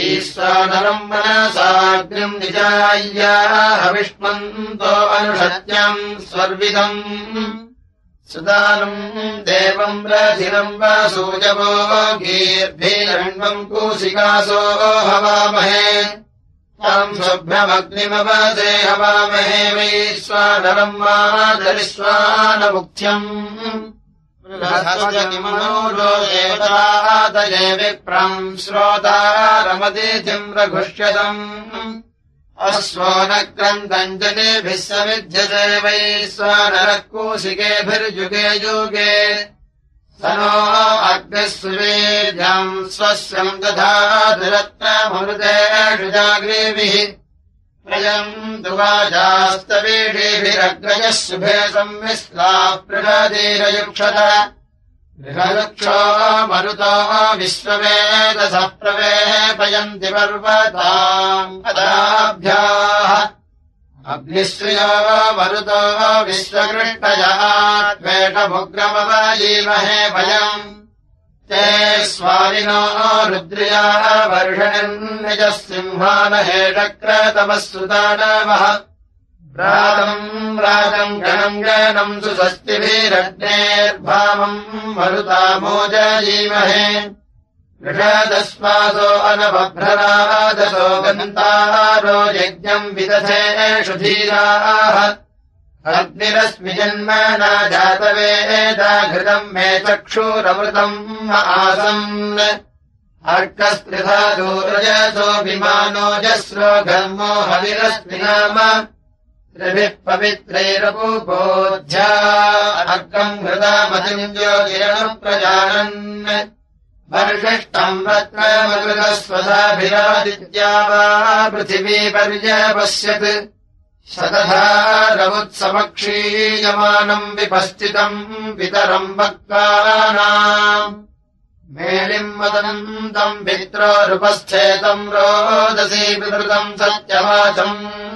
वैश्वानरम् मनसाग्निम् निजाय्या हविष्मन्तो अनुषत्यम् स्वर्विदम् सुदानम् देवम् रथिरम् वसूजवो गीर्भिरण्वम् कूसिकासो हवामहे तम् शुभ्रमग्निमवसे हवामहे वैश्वानरम् मातरिश्वानमुख्यम् ो देवतादये विप्रम् श्रोतारमतिथिम् रघुष्यतम् अश्वो न क्रन्दम् जनेभिः समिध्यसे वैश्वानरः कूशिकेभिर्युगे युगे स नो अग्निः सुवीर्यम् स्वस्यम् दधातुरत्नमृतेषु जाग्रीभिः प्रयम् दुवाजास्तवीषीभिरग्रजः शुभे संविश्लाः प्रजाधीरयुक्षत गृहरुक्षो मरुतो विश्ववेदसः प्रवेपयन्ति पर्वताम् पदाभ्याः अग्निश्रियो मरुतो विश्वकृष्टजः त्वेषमुग्रमवजीमहे वयम् ते स्वारिनो रुद्र्या वर्षणिर्निजः सिंहानहेषक्रतमः सुदानवः रातम् राजम् गणम् गणम् सुस्वस्तिभिरग्नेर्भामम् मरुतामोजजीमहे वृषदस्मासो अनबभ्ररादसो गन्तारो यज्ञम् विदधेषु धीराः अग्निरस्मि जन्मना जातवेदा घृतम् मे चक्षुरमृतम् आसन् अर्कस्त्रिधादूरजसो विमानोजस्रो घर्मो हविरस्मि नाम त्रिभिः पवित्रैरपूपोध्या अर्कम् घृतामतिम् ज्योतिरनुप्रजानन् वर्षिष्टम् रत्नमकृतस्वधाभिरादित्या वा पृथिवी पर्यपश्यत् शतधारवुत्समक्षीयमानम् विपस्थितम् पितरम् भक्तानाम् मेलिम् वदन्तम् पित्रोरुपस्थेतम् रोदसी विवृतम् सत्यवाचम्